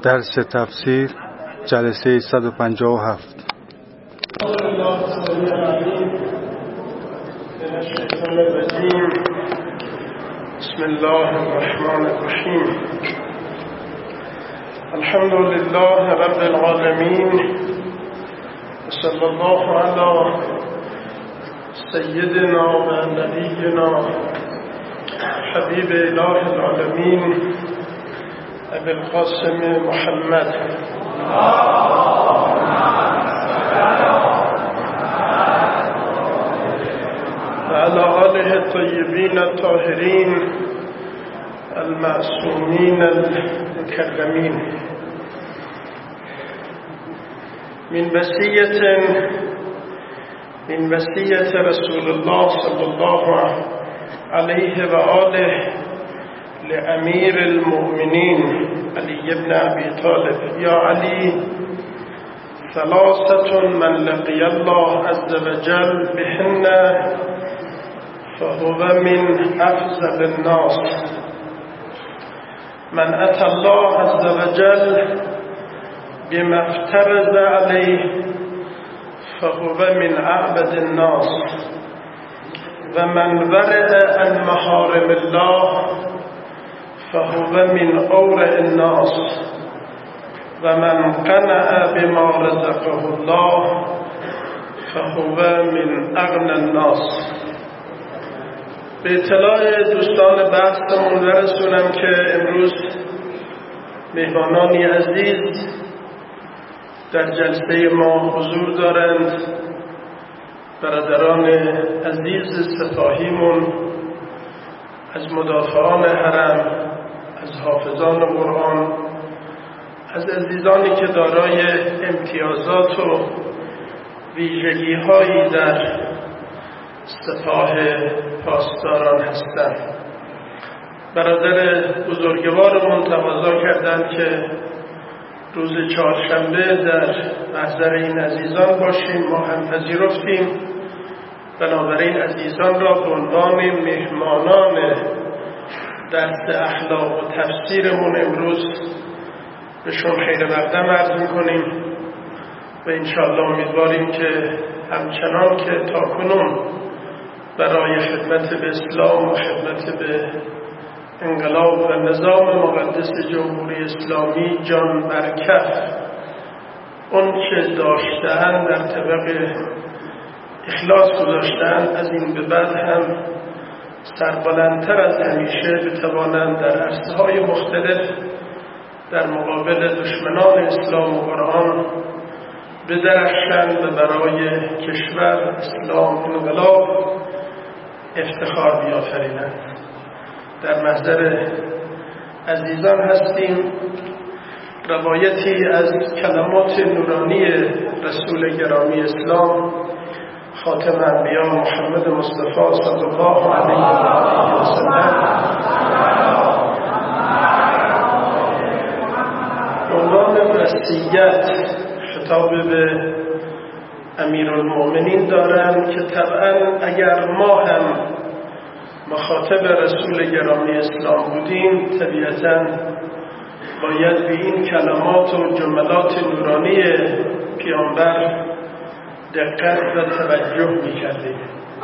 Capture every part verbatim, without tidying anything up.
درس تفسیر جلسه صد و پنجاه و هفت. بسم الله الرحمن الرحیم. الحمد لله رب العالمین و صلی الله علی سیدنا و نبینا حبیب اله العالمین ابی القاسم محمد و علی آله الطیبین الطاهرین المعصومین المکرمین. من وصیة من وصیة رسول الله صلی الله علیه و آله لأمیر المؤمنین علی بن ابی طالب: یا علی، ثلاثة من لقی الله عز وجل بهن فهو من افضل الناس. من اتى الله عز وجل بما افترض عليه فهو من اعبد الناس. و من ورع عن محارم الله فهو من اورع الناس. و من قنع بما رزقه الله فهو من اغنى الناس. به اطلاع دوستان بحثمون برسونم که امروز مهمانانی عزیز در جلسه ما حضور دارند. برادران عزیز سپاهیمون، از مدافعان حرم، از حافظان قرآن، از عزیزانی که دارای امتیازات و ویژگی‌هایی در سپاه پاسداران هستند. برادر بزرگوارمون تقاضا کردند که روز چهارشنبه در محضر این عزیزان باشیم. ما هم پذیرفتیم. بنابراین عزیزان را به عنوان مهمانان درس اخلاق و تفسیرمون امروز بهشون خیر مقدم عرض میکنیم و انشاءالله امیدواریم که همچنان که تاکنون برای خدمت به اسلام و خدمت به انقلاب و نظام مقدس جمهوری اسلامی جان برکف اون که داشته‌اند در طبق اخلاص گذاشته‌اند، از این به بعد هم سربلندتر از همیشه بتوانند در عرصه‌های مختلف در مقابل دشمنان اسلام و قرآن بدرخشند و برای کشور، اسلام، انقلاب افتخار بیافرینند. در محضر عزیزان هستیم. روایتی از کلمات نورانی رسول گرامی اسلام خاتم انبیا محمد مصطفی صلی الله علیه و سلم عنوان وصیت خطاب به امیرالمؤمنین دارند که طبعا اگر ما هم مخاطب رسول گرامی اسلام بودیم طبیعتاً باید به این کلمات و جملات نورانی پیامبر دقت و توجه می‌کردیم.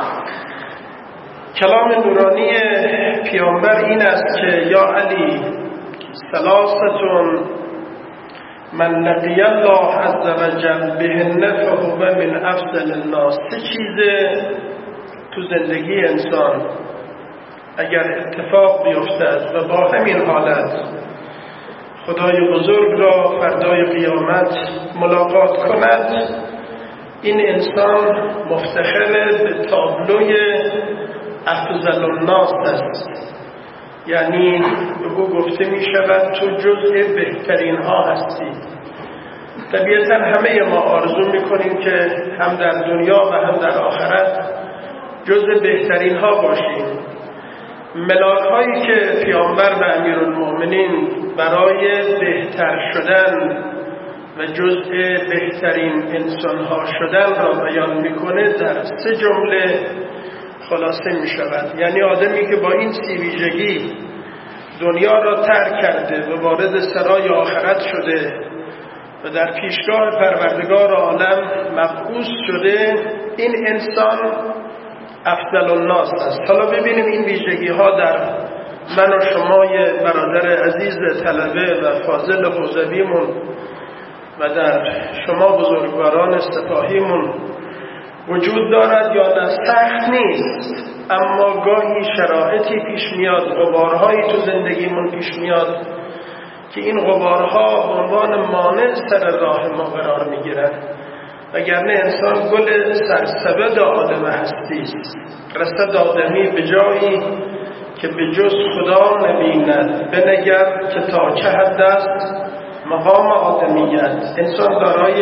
کلام نورانی پیامبر این است که یا علی، ثلاثة من لقی الله عز وجل بهن فهو من افضل الناس. سه چیزه تو زندگی انسان اگر اتفاق بیفتد و با همین حالت خدای بزرگ را فردای قیامت ملاقات کند، این انسان مفتخر به تابلوی افضل الناس است. یعنی به او گفته می شود تو جزء بهترین ها هستی. طبیعتا همه ما آرزو می کنیم که هم در دنیا و هم در آخرت جزء بهترین ها باشیم. ملاک هایی که پیامبر و امیرالمؤمنین برای بهتر شدن و جزء بهترین انسان ها شدن را بیان میکنه در سه جمله خلاصه می شود. یعنی آدمی که با این سی ویژگی دنیا را ترک کرده و وارد سرای آخرت شده و در پیشگاه پروردگار عالم مبعوث شده، این انسان افضل الناس است. حالا ببینیم این ویژگی ها در من و شمای برادر عزیز طلبه و فاضل حوزویمون و در شما بزرگواران سپاهیمون وجود دارد یا نه. سخت نیست، اما گاهی شرایطی پیش میاد، غبارهایی تو زندگیمون پیش میاد که این غبارها به عنوان مانع سر راه ما قرار میگیرن، وگرنه انسان گل سرسبد عالم هستی است. رسد آدمی به جایی که به جز خدا نبیند، بنگر که تا چه حد است مقام آدمیت. انسان دارای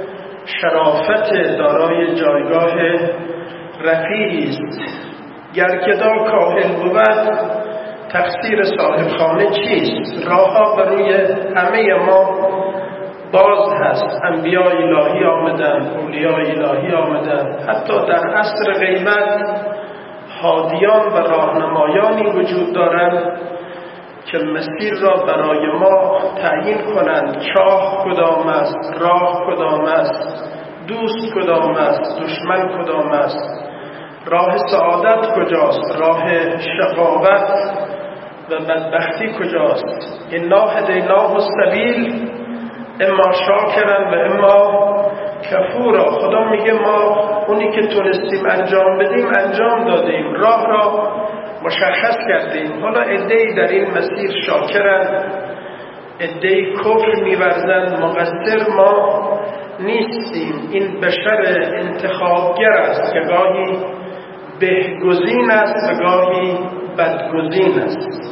شرافت، دارای جایگاه رفیعی است. گر گدا کاهل بود تقصیر صاحب خانه چیست؟ راهها بر روی همه ما باز هست. انبیاء الهی آمدن، اولیاء الهی آمدن، حتی در عصر غیبت هادیان و راهنمایانی وجود دارند که مسیر را برای ما تعیین کنند. چاه کدام است، راه کدام است، دوست کدام است، دشمن کدام است، راه سعادت کجاست، راه شقاوت و بدبختی کجاست. انا هدیناه السبیل اما شاکرا و اما کفورا. خدا میگه ما اونی که تونستیم انجام بدیم انجام دادیم، راه را مشخص کردیم. حالا عده‌ای در این مسیر شاکرن، عده‌ای کفر می‌ورزند. مقصر ما نیستیم. این بشر انتخابگر است که گاهی بهگزین است و گاهی بدگزین است.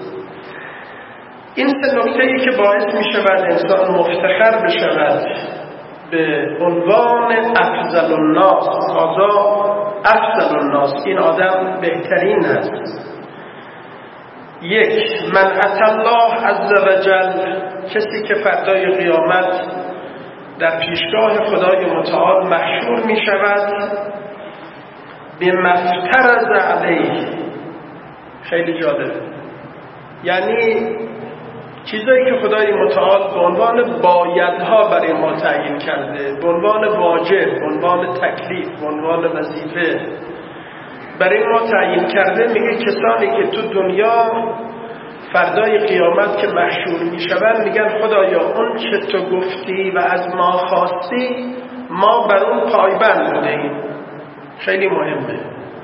این سه نکته‌ای که باعث می‌شود انسان مفتخر بشود به عنوان افضل الناس. هذا افضل الناس، این آدم بهترین است. یک، من اتی الله عز وجل، کسی که فردای قیامت در پیشگاه خدای متعال محشور می شود، بما افترض علیه. خیلی جالب، یعنی چیزایی که خدای متعال به عنوان بایدها برای ما تعیین کرده، به عنوان واجب، به عنوان تکلیف، به عنوان وظیفه برای ما تعیین کرده، میگه کسانی که تو دنیا فردای قیامت که محشور میشون میگن خدایا اون چه تو گفتی و از ما خواستی ما بر اون پایبند بودیم. خیلی مهمه.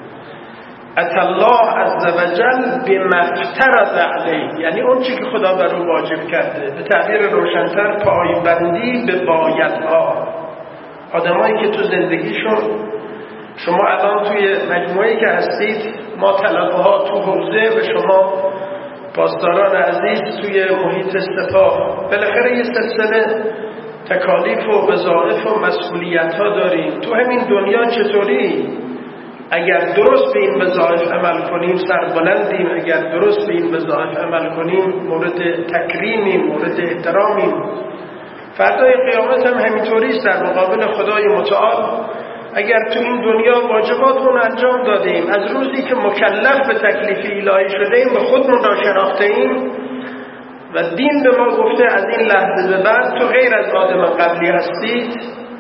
اتی الله عز وجل بما افترض علیه، یعنی اون چی که خدا بر اون واجب کرده. به تعبیر روشن‌تر، پایبندی به بایدها. آدمایی که تو زندگیشون، شما الان توی مجموعه‌ای که هستید، ما طلبه‌ها تو حوزه و شما پاسداران عزیز توی محیط سپاه، بالاخره یه سلسله تکالیف و وظایف و مسئولیت‌ها داریم. تو همین دنیا چطوری؟ اگر درست به این وظایف عمل کنیم سربلندیم، اگر درست به این وظایف عمل کنیم مورد تکریمیم، مورد احترامیم. فردای قیامت هم همینطوری است در مقابل خدای متعال. اگر تو این دنیا واجباتمون انجام دادیم، از روزی که مکلف به تکلیف الهی شدیم به خودمون را شناخته ایم و دین به ما گفته از این لحظه به بعد تو غیر از آدم قبلی هستید،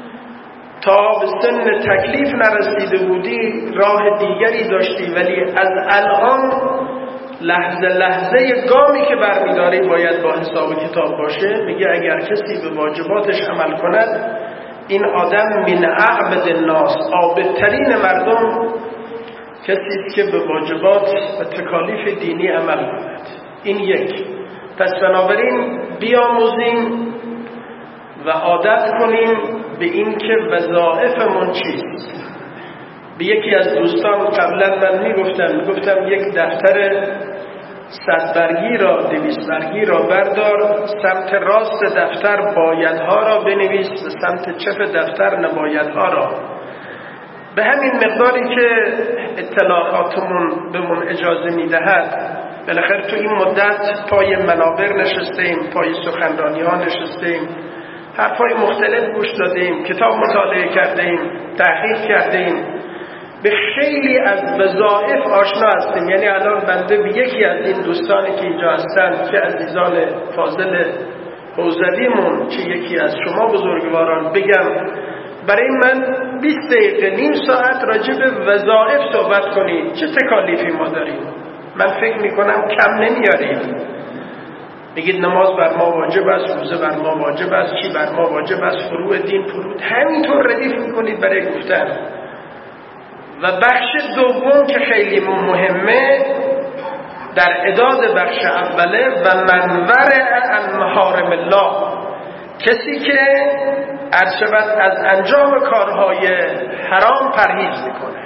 تا به سن تکلیف نرسیده بودی راه دیگری داشتی، ولی از الان لحظه لحظه گامی که برمیداری باید با حساب کتاب باشه. میگه اگر کسی به واجباتش عمل کند، این آدم من اعبد الناس، عابدترین مردم کسی است که به واجبات و تکالیف دینی عمل کند. این یک. پس بنابراین بیاموزیم و عادت کنیم به این که وظایفمون چیست. به یکی از دوستان قبلا من میگفتم میگفتم یک دفتر صد برگی را، دویست برگی را بردار، سمت راست دفتر بایدها را بنویس و سمت چپ دفتر نبایدها را. به همین مقداری که اطلاعاتمون بهمون اجازه میدهد. بالاخره تو این مدت پای منابر نشستیم، پای سخنرانی ها نشستیم، حرفای مختلف گوش دادیم، کتاب مطالعه کردیم، تحقیق کردیم به خیلی از وظایف آشنا هستیم. یعنی الان بنده به یکی از این دوستانی که اینجا هستند، چه عزیزان فاضل حوزویمون چه یکی از شما بزرگواران، بگم برای من بیست دقیقه نیم ساعت راجع به وظایف صحبت کنید، چه تکالیفی ما داریم. من فکر میکنم کم نمیاریم. بگید نماز بر ما واجب است، روزه بر ما واجب است، چی بر ما واجب است، فروع دین، فروع همینطور ردیف میکنید برای گفتن. و بخش دوم که خیلی مهمه در اعداد بخش اوله و منور عن محارم الله، کسی که ارشبت از انجام کارهای حرام پرهیز میکنه،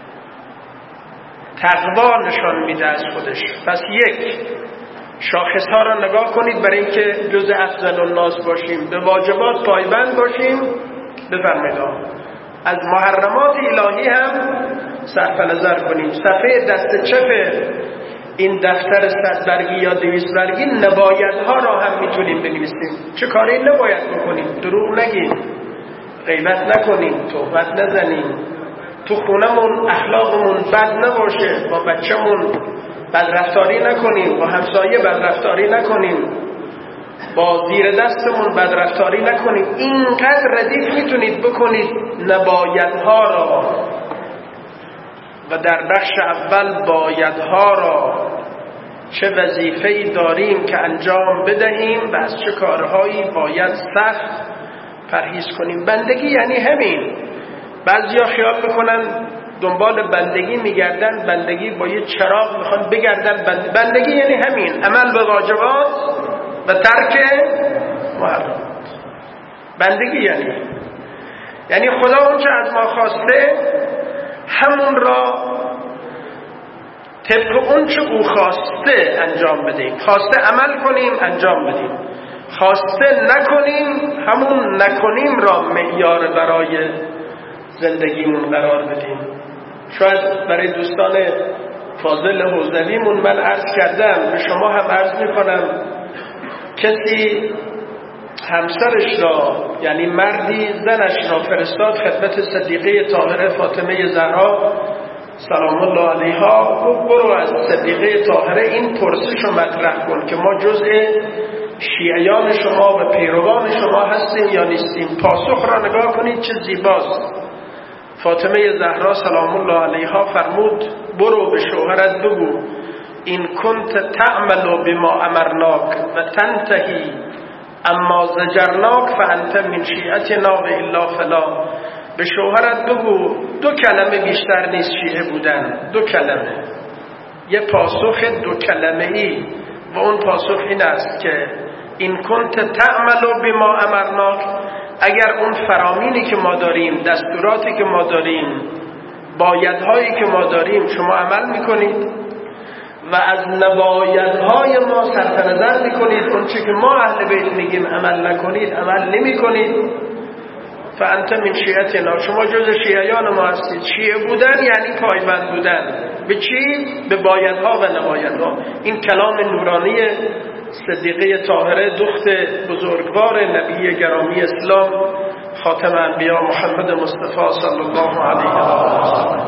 تقوا نشان میده از خودش. پس یک، شاخص ها را نگاه کنید برای اینکه جز افضل الناس باشیم، به واجبات پایبند باشیم. بفرمایید از محرمات الهی هم صرف نظر کنیم. صفحه دست چپ این دفتر صد برگی یا دویست برگی نبایدها را هم میتونیم بنویسیم. چه کاری نباید بکنیم؟ دروغ نگیم، غیبت نکنیم، تهمت نزنیم، تو خونمون اخلاقمون بد نباشه، با بچه‌مون بدرفتاری نکنیم، با همسایه بدرفتاری نکنیم، با زیر دستمون بدرفتاری نکنیم. اینقدر ردیف میتونید بکنید نبایدها را و در بخش اول بایدها را، چه وظیفه‌ای داریم که انجام بدهیم و از چه کارهایی باید سخت پرهیز کنیم. بندگی یعنی همین. بعضیا خیال میکنن دنبال بندگی میگردن، بندگی با یه چراغ میخوان بگردن. بند... بندگی یعنی همین، عمل به واجبات و ترک محرمات. بندگی یعنی یعنی خدا اون چه از ما خواسته همون را طبق اون چه او خواسته انجام بدیم. خواسته عمل کنیم انجام بدیم، خواسته نکنیم همون نکنیم را معیار برای زندگیمون قرار بدیم. شاید برای دوستان فاضل حوزویمون من عرض کردم، به شما هم عرض میکنم، کسی همسرش را، یعنی مردی زنش را فرستاد خدمت صدیقه طاهره فاطمه زهرا سلام الله علیها، گفت برو از صدیقه طاهره این پرسش رو مطرح کن که ما جزء شیعیان شما و پیروان شما هستیم یا نیستیم. پاسخ را نگاه کنید چه زیباست. فاطمه زهرا سلام الله علیها فرمود برو به شوهرت بگو این کنت تعمل بما امرناک و تنتهی اما زجرناک فانت من شیعتنا و الا فلا. به شوهرت بگو دو کلمه بیشتر نیست شیعه بودن، دو کلمه، یه پاسخ دو کلمه ای، و اون پاسخ این است که این کنت تعمل بما امرناک، اگر اون فرامینی که ما داریم، دستوراتی که ما داریم، بایدهایی که ما داریم شما عمل میکنید و از نبایدهای ما صرف نظر میکنید، اون چی که ما اهل بیت میگیم عمل نکنید، عمل نمیکنید، فانت من شیعتنا، شما جز شیعیان ما هستید. شیعه بودن یعنی پایبند بودن به چی؟ به بایدها و نبایدها. این کلام نورانی صدیقه طاهره دخت بزرگوار نبی گرامی اسلام خاتم انبیا محمد مصطفی صلی الله علیه و آله.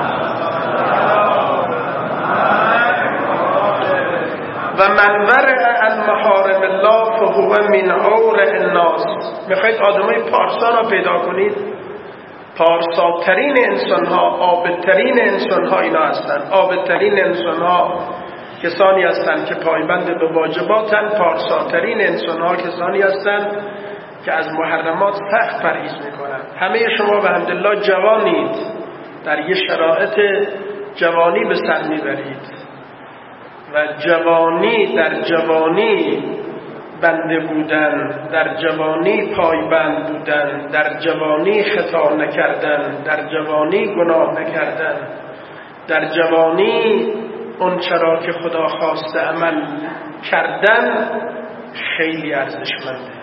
و منور عن محارم الله فهو من عور الناس. میخواید آدمای پارسا را پیدا کنید؟ پارساترین انسان ها، عابدترین انسان ها اینا هستند. عابدترین انسان ها کسانی هستند که پایبند به واجباتند. پارساترین انسان ها کسانی هستند که از محرمات سخت پرهیز میکنند. همه شما به حمدالله جوانید، در یه شرایط جوانی به سر میبرید و جوانی در جوانی بنده بودن، در جوانی پایبند بودن، در جوانی خطا نکردن، در جوانی گناه نکردن، در جوانی اون چرا که خدا خواسته عمل کردن خیلی ارزشمنده.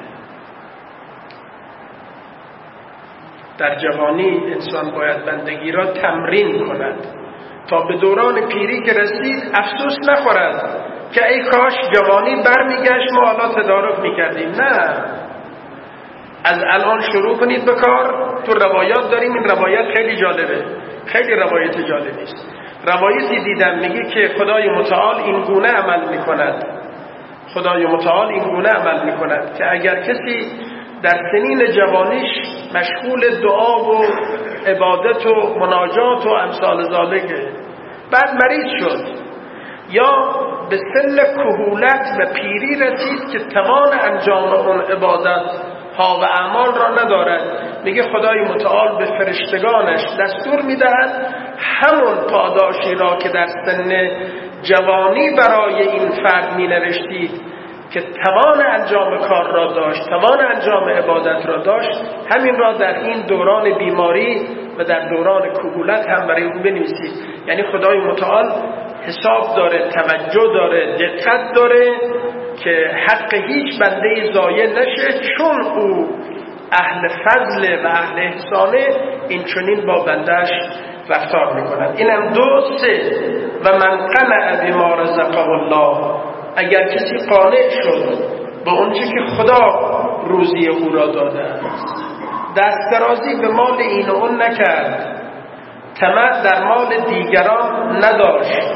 در جوانی انسان باید بندگی را تمرین کند تا به دوران پیری که رسید افسوس نخورد که ای کاش جوانی برمیگشت ما حالا تدارک میکردیم. نه، از الان شروع کنید به کار. تو روایات داریم، این روایت خیلی جالبه. خیلی روایت جالبی است. روایتی دیدم میگه که خدای متعال این گونه عمل میکند، خدای متعال این گونه عمل میکند که اگر کسی در سنین جوانیش مشغول دعا و عبادت و مناجات و امثال ذالکه، بعد مریض شد یا به سن کهولت و پیری رسید که توان انجام اون عبادت ها و اعمال را ندارد، میگه خدای متعال به فرشتگانش دستور میدهد همون پاداشی را که در سن جوانی برای این فرد می نوشتید که توان انجام کار را داشت، توان انجام عبادت را داشت، همین را در این دوران بیماری و در دوران کهولت هم برای او بنویسید. یعنی خدای متعال حساب داره، توجه داره، دقت داره که حق هیچ بنده ضایع نشه، چون او اهل فضل و اهل احسانه، این چنین با بندش رفتار میکنند. اینم دو سه و من قنع بما رزقه الله، اگر کسی قانع شد به اونچه که خدا روزی او را داده است، دست درازی به مال این و اون نکرد، طمع در مال دیگران نداشت،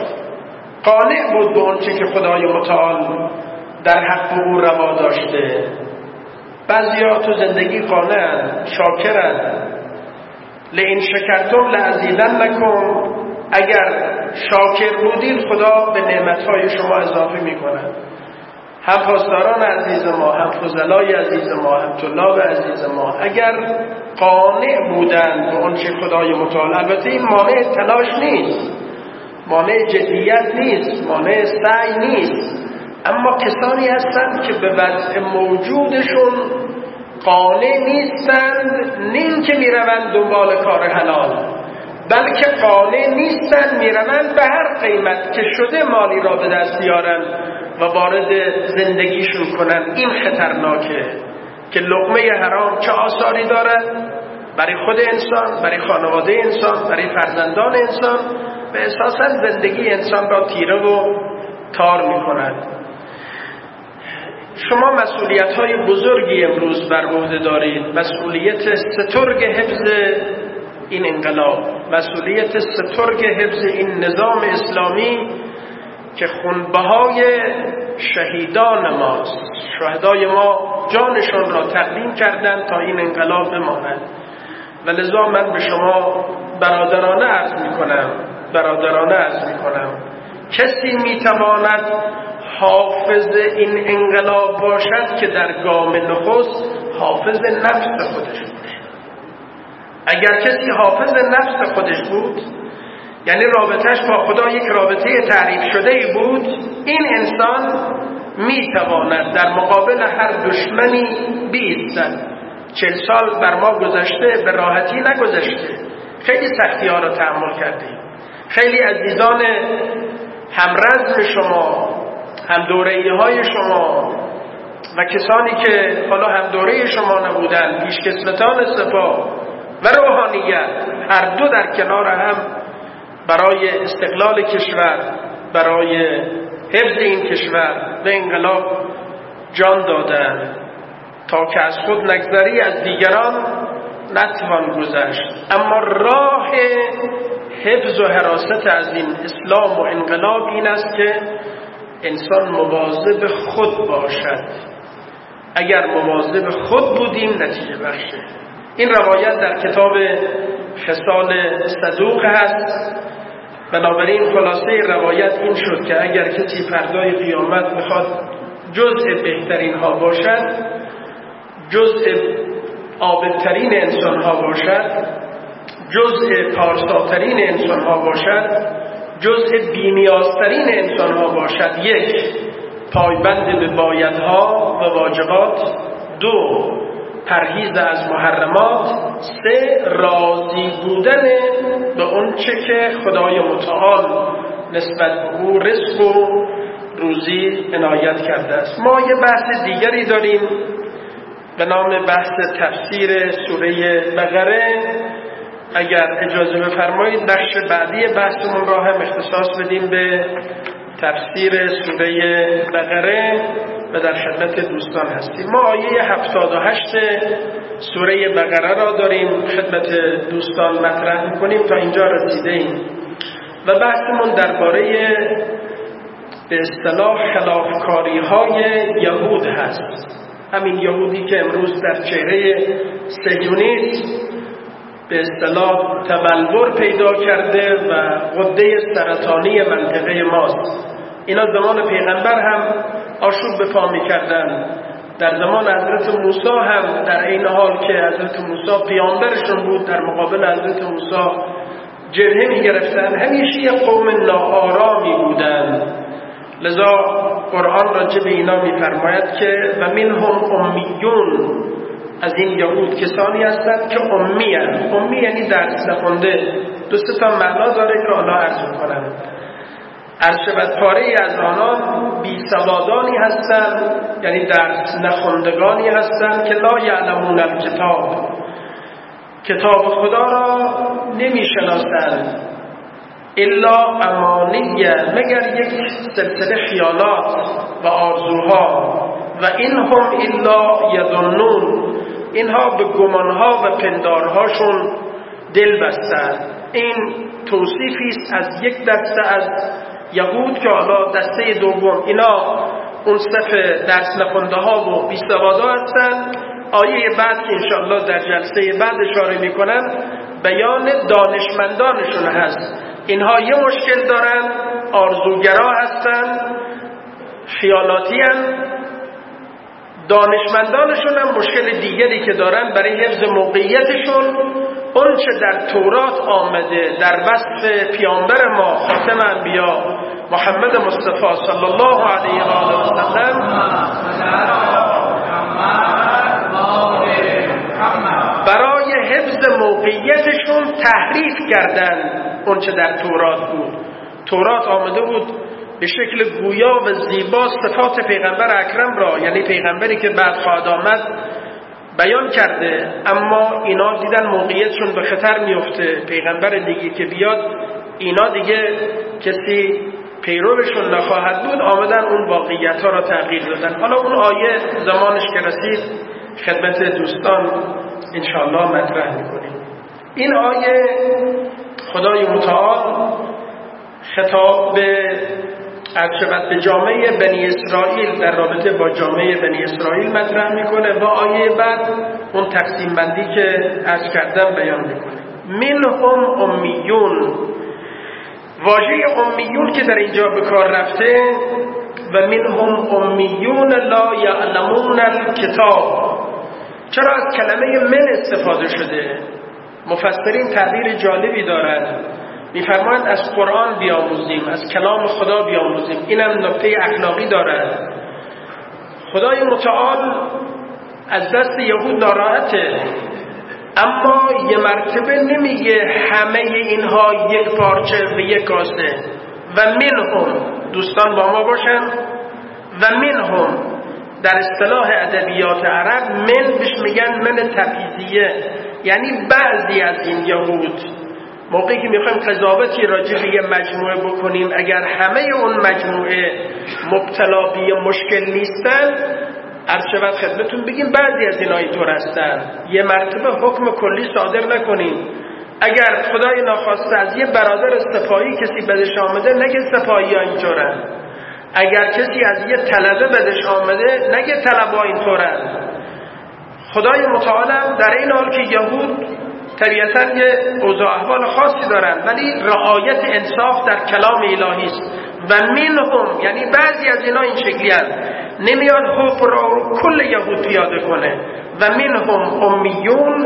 قانع بود به اونچه که خدای متعال در حق او روا داشته. بعضیا تو زندگی قانعن، شاکرن. لئن شکرتم لازیدنکم، اگر شاکر بودید خدا به نعمتهای شما اضافه میکند. هم پاسداران عزیز ما، هم فضلای عزیز ما، هم طلاب عزیز ما اگر قانع بودند به اونچه خدای متعال، البته این مانع تلاش نیست، مانع جدیت نیست، مانع سعی نیست، اما کسانی هستند که به وضع موجودشون قانع نیستند، نه اینکه میروند دنبال کار حلال، بلکه قانع نیستند، میروند به هر قیمت که شده مالی را به دست بیارن و وارد زندگیشون کنن. این خطرناکه که لقمه حرام چه آثاری دارد برای خود انسان، برای خانواده انسان، برای فرزندان انسان، به اساساً زندگی انسان را تیره و تار میکند. شما مسئولیت‌های بزرگی امروز بر عهده دارید، مسئولیت سترگ حفظ این انقلاب، مسئولیت سترگ حفظ این نظام اسلامی که خونبهای شهیدان ماست. شهدای ما جانشان را تقدیم کردند تا این انقلاب بماند و لذا من به شما برادرانه عرض میکنم برادرانه عرض میکنم کسی میتواند حافظ این انقلاب باشد که در گام نخست حافظ نفس خودش بود. اگر کسی حافظ نفس خودش بود، یعنی رابطهش با خدا یک رابطه تعریف شده ای بود، این انسان میتواند در مقابل هر دشمنی بایستد. چل سال بر ما گذشته، به راحتی نگذشته، خیلی سختی ها را تحمل کردیم. خیلی عزیزان همرزم شما، هم دوره‌ای های شما و کسانی که حالا هم دوره شما نبودن، پیشکسوتان سپاه و روحانیت، هر دو در کنار هم برای استقلال کشور، برای حفظ این کشور و انقلاب جان دادند. تا که از خود نگذری از دیگران نتوان گذشت. اما راه حفظ و حراست از این اسلام و انقلاب این است که انسان مواظب خود باشد. اگر مواظب خود بودیم نتیجه بخشه. این روایت در کتاب خصال صدوق هست. بنابراین خلاصه روایت این شد که اگر کسی فردای قیامت میخواد جزء بهترین ها باشد، جزء عابدترین انسان ها باشد، جزء پارساترین انسان ها باشد، جزء بی‌نیازترین انسان ها باشد، یک، پایبند به بایدها و واجبات، دو، پرهیز از محرمات، سه، راضی بودن به اون چه که خدای متعال نسبت به او رزق و روزی عنایت کرده است. ما یه بحث دیگری داریم به نام بحث تفسیر سوره بقره. اگر اجازه بفرمایید بخش بعدی بحثمون را هم اختصاص بدیم به تفسیر سوره بقره و در خدمت دوستان هستیم. ما آیه هفتاد و هشت سوره بقره را داریم خدمت دوستان مطرح میکنیم. تا اینجا رسیده ایم و بحثمون درباره به اصطلاح خلافکاری های یهود هست. همین یهودی که امروز در چهره صهیونیسم به اصطلاح تبلور پیدا کرده و غده سرطانی منطقه ماست. اینا زمان پیغمبر هم آشوب به پا می‌کردن، در زمان حضرت موسی هم در این حال که حضرت موسی پیامبرشون بود در مقابل حضرت موسی جبهه می‌گرفتن. همیشه یک قوم ناآرامی بودند. لذا قرآن راجع به اینا می‌فرماید که و منهم امیون، از این یهود کسانی هستند که امی هستند. امی یعنی درس نخونده. دو سه تا معنا داره که حالا عرض می‌کنم. ارشبت پاره از آنان بی سوادانی هستند، یعنی درس نخوندگانی هستند که لا یعلمون الکتاب، کتاب خدا را نمیشناسند، الا امانیه، مگر یک سلسله خیالات و آرزوها، و اینهم الا یظنون، اینها به گمانها و پندارهاشون دل بستند. این توصیفی است از یک دسته از یهود که حالا دسته دوم اینا اون صف درس نخونده ها و بیسوادا هستن. آیه بعد که انشاءالله در جلسه بعد اشاره میکنم بیان دانشمندانشون هست. اینها یه مشکل دارن، آرزوگرا هستن، خیالاتی هستن. دانشمندانشون هم مشکل دیگری که دارن برای حفظ موقعیتشون، اون چه در تورات آمده در وصف پیامبر ما خاتم انبیا محمد مصطفی صلی الله علیه و آله و سلم، برای حفظ موقعیتشون تحریف کردن اون چه در تورات بود. تورات آمده بود به شکل گویا و زیبا صفات پیغمبر اکرم را، یعنی پیغمبری که بعد خواهد آمد، بیان کرده، اما اینا دیدن موقعیتشون به خطر میفته. پیغمبر دیگه که بیاد اینا دیگه کسی پیروشون نخواهد بود، آمدن اون واقعیت ها را تغییر دادن. حالا اون آیه زمانش که رسید خدمت دوستان انشاءالله مطرح میکنیم. این آیه خدای متعال خطاب به عرشبت به جامعه بنی اسرائیل در رابطه با جامعه بنی اسرائیل مطرح میکنه و آیه بعد اون تقسیم بندی که عرض کردم بیان میکنه. منهم امیون، واژه امیون که در اینجا به کار رفته و منهم امیون لا یعلمون الکتاب، چرا از کلمه من استفاده شده؟ مفسرین تعبیر جالبی دارند، میفرمایند از قرآن بیاموزیم، از کلام خدا بیاموزیم. اینم نکته اخلاقی دارد. خدای متعال از دست یهود ناراحته، اما یه مرتبه نمیگه همه اینها یک پارچه و یک کاسه. و منهم، دوستان با ما باشن، و منهم در اصطلاح ادبیات عرب من بهش میگن من تبعیضیه، یعنی بعضی از این یهود. موقعی که میخوایم قضاوتی راجع به یه مجموعه بکنیم، اگر همه اون مجموعه مبتلا به مشکل نیستن، عرض شود خدمتون بگیم بعضی از اینا اینطور هستن. یه مرتبه حکم کلی صادر نکنیم. اگر خدای ناخواسته از یه برادر سپاهی کسی بدش آمده، نگه سپاهی ها اینطورن. اگر کسی از یه طلبه بدش آمده، نگه طلبه ها اینطورن. خدای متعال در این حال که یهود طبیعتاً یه اوضاع احوال خاصی دارن، ولی رعایت انصاف در کلام الهی است. و منهم یعنی بعضی از اینا این شکلی هست، نمیاد حکم را کل یهود پیاده کنه. و منهم امیون،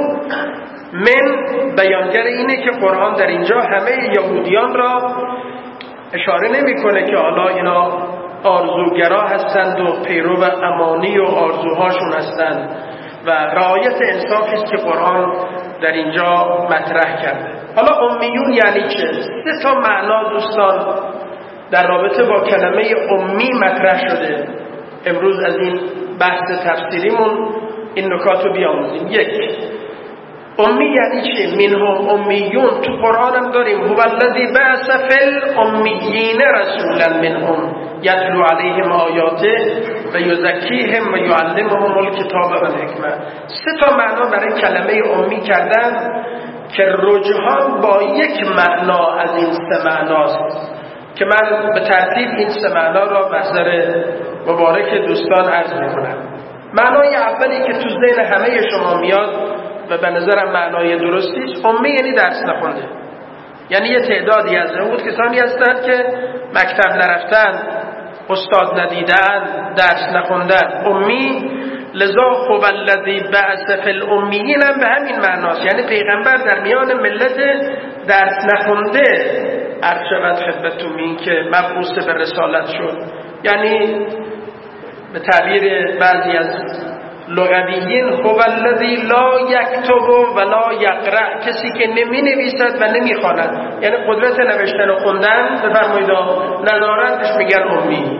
من بیانگر اینه که قرآن در اینجا همه یهودیان را اشاره نمی کنه که حالا اینا آرزوگرا هستند و پیرو و امانی و آرزوهاشون هستند، و رعایت انصافی است که قرآن در اینجا مطرح کرده. حالا امیون یعنی چه؟ سه تا معنا دوستان در رابطه با کلمه امی مطرح شده. امروز از این بحث تفسیریمون این نکات رو بیاموزیم. یک، امی یعنی چه؟ منهم امیون تو قرآن هم داریم. هو الذی بعث فی الامیین رسولا منهم یتلو علیهم آیاته و یزکیهم و یعلمهم الکتاب و الحکمه. سه تا معنا برای کلمه امی کردن که رجحان با یک معنا از این سه معناست که من به ترتیب این سه معنا را محضر مبارک دوستان عرض میکنم. معنای اولی که تو ذهن همه شما میاد و به نظرم معنای درستی است، امی یعنی درس نخونده. یعنی یه تعدادی از اون کسانی هستند که مکتب نرفتن، استاد ندیدن، درس نخوندن، امی. لذا خب الذی بعث فی الامیین هم به همین معناست، یعنی پیغمبر در میان ملت درس نخونده عرض شود خدمتتون این که مبعوث به رسالت شد. یعنی به تعبیر بعضی از لغویین هو الذی لا یکتب و لا یقرأ، کسی که نمی نویسد و نمی خواند، یعنی قدرت نوشتن و خوندن بفرمایید ندارندش میگن امی.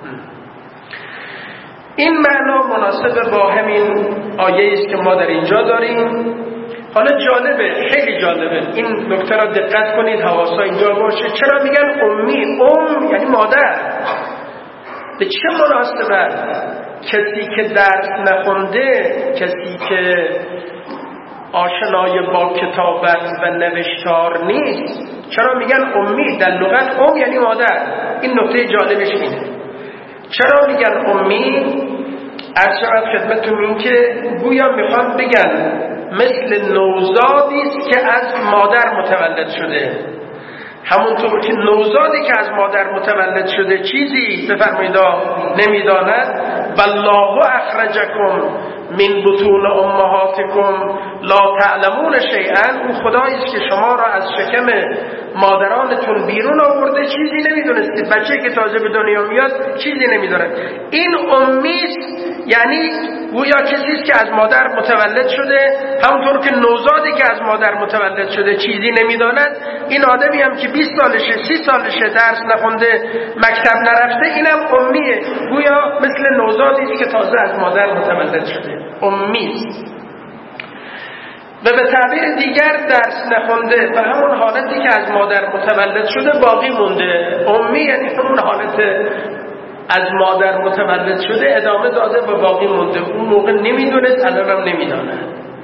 این معنا مناسب با همین آیه است که ما در اینجا داریم. حالا جالبه، خیلی جالبه، این نکته را دقت کنید، حواسا اینجا باشه. چرا میگن امی؟ ام یعنی مادر. به چه مناسبت کسی که درس نخونده، کسی که آشنای با کتابت و نوشتار نیست، چرا میگن امی؟ در لغت ام یعنی مادر. این نکته جالبش اینه. چرا میگن امی؟ عرض شود خدمتتون این که گویا میخوان بگن مثل نوزادی است که از مادر متولد شده. همونطور که نوزادی که از مادر متولد شده چیزی بفرمایید نمیداند، والله اخرجکم من بطون امهاتکم لا تعلمون شیئا، اون خدایی است که شما را از شکم مادرانتون بیرون آورده، چیزی نمیدونستید. بچه‌ای که تازه به دنیا میاد چیزی نمیدونه. این امی است، یعنی گویا کسی است که از مادر متولد شده، همونطور که نوزادی که از مادر متولد شده چیزی نمیداند. این آدمی هم که بیست سالشه، سی سالشه، درس نخونده، مکتب نرفته، اینم امیه. گویا مثل نوزادی است که تازه از مادر متولد شده، امی است. و به تعبیر دیگر درس نخونده و همون حالتی که از مادر متولد شده باقی مونده. امی یعنی همون حالت از مادر متولد شده ادامه داده و باقی مونده. اون موقع نمیدونست، الانم نمیداند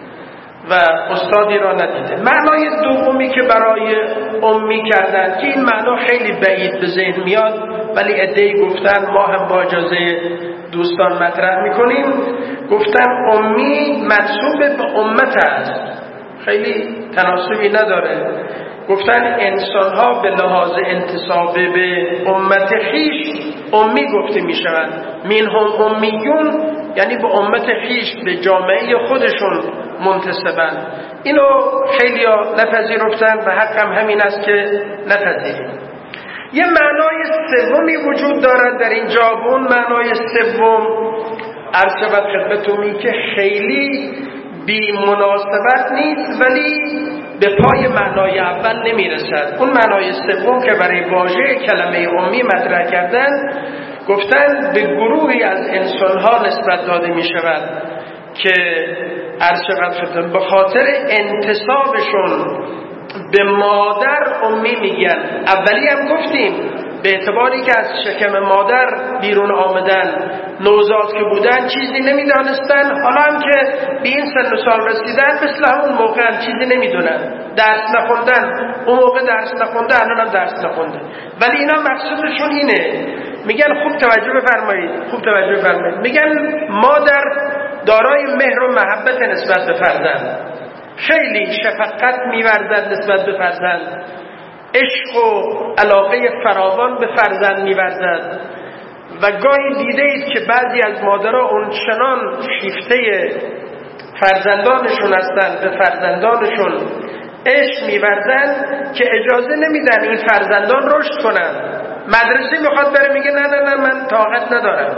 و استادی را ندیده. معنای دومی که برای امی کردن که این معنا خیلی بعید به ذهن میاد، ولی عده‌ای گفتن، ما هم با اجازه دوستان مطرح میکنیم، گفتن امی منسوب به امت است، خیلی تناسبی نداره. گفتن انسان ها به لحاظ انتساب به امت خیش امی گفته میشوند. منهم امیون یعنی به امت خیش، به جامعه خودشون منتسبند. اینو خیلی ها نپذیرفتن و حقم همین است که نپذیریم. یه معنای سومی وجود دارد در اینجا. اون معنای سوم عرض شود خدمتتون که خیلی بی مناسبت نیست ولی به پای معنای اول نمیرسد. اون معنای سوم که برای واژه کلمه امی مطرح کردن، گفتن به گروهی از انسانها نسبت داده می شود که عرض شود خدمتتون به خاطر انتسابشون به مادر امی میگن. اولی هم گفتیم به اعتباری که از شکم مادر بیرون آمدن، نوزاد که بودن چیزی نمیدانستن، حالا هم که به این سن و سال رسیدن مثل همون موقع هم چیزی نمیدونن، درس نخوندن، اون موقع درس نخونده، الان هم درس نخونده. ولی اینا مقصودشون اینه، میگن خوب توجه بفرمایید، خوب توجه بفرمایید، میگن مادر دارای مهر و محبت نسبت به فرزند، خیلی شفقت می‌ورزد نسبت به فرزند، عشق و علاقه فراوان به فرزند می‌ورزد و گاهی دیده اید که بعضی از مادرها اونچنان شیفته فرزندانشون هستند، به فرزندانشون عشق می‌ورزند که اجازه نمیدن این فرزندان رشد کنن. مدرسه میخواد بره میگه نه نه نه من طاقت ندارم.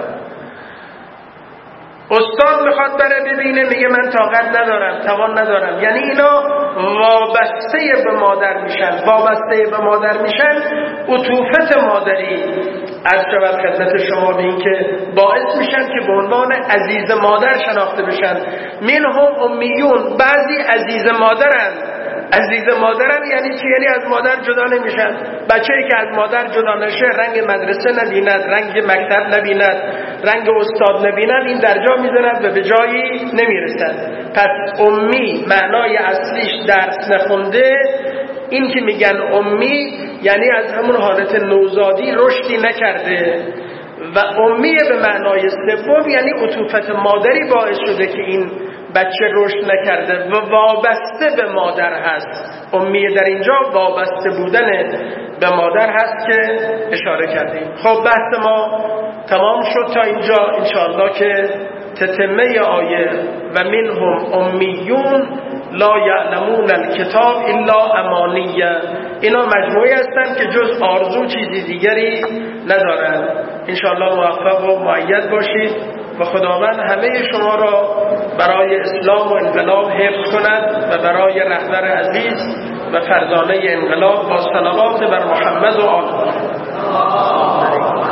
استاد میخواد بره ببینه میگه من طاقت ندارم، توان ندارم. یعنی اینا وابسته به مادر میشن، وابسته به مادر میشن. عطوفت مادری از شود خدمت شما به این که باعث میشن که به عنوان عزیز مادر شناخته بشن. منهم امیون، بعضی عزیز مادرن. عزیز مادرن یعنی چی؟ یعنی از مادر جدا نمیشن. بچه‌ای که از مادر جدا نشه رنگ مدرسه نبیند، رنگ مکتب نبیند، رنگ استاد نبینن این درجا میزنن و به جایی نمیرسن. پس امی معنای اصلیش درس نخونده. این که میگن امی یعنی از همون حالت نوزادی رشدی نکرده، و امیه به معنای سوم یعنی عطوفت مادری باعث شده که این بچه رشد نکرده و وابسته به مادر هست. امیه در اینجا وابسته بودن به مادر هست که اشاره کردیم. خب بحث ما تمام شد تا اینجا. انشاءالله که تتمه آیه و منهم امیون لا یعلمون الکتاب الا امانیه، اینا مجموعی هستن که جز آرزو چیزی دیگری ندارن. انشاءالله موفق و مؤید باشید و خداوند همه شما را برای اسلام و انقلاب حفظ کند و برای رهبر عزیز و فرزانه انقلاب با صلوات بر محمد و آل محمد.